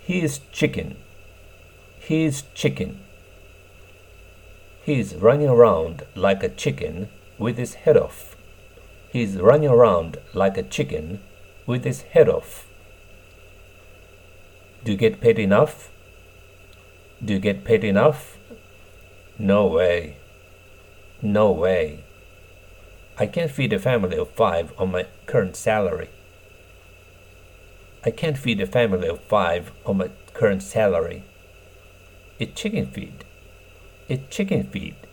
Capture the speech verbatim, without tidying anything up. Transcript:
He's chicken. He's chicken. He's running around like a chicken with his head off. He's running around like a chicken with his head off. Do you get paid enough? Do you get paid enough? No way. No way. I can't feed a family of five on my current salary. I can't feed a family of five on my current salary. It's chicken feed. It's chicken feed.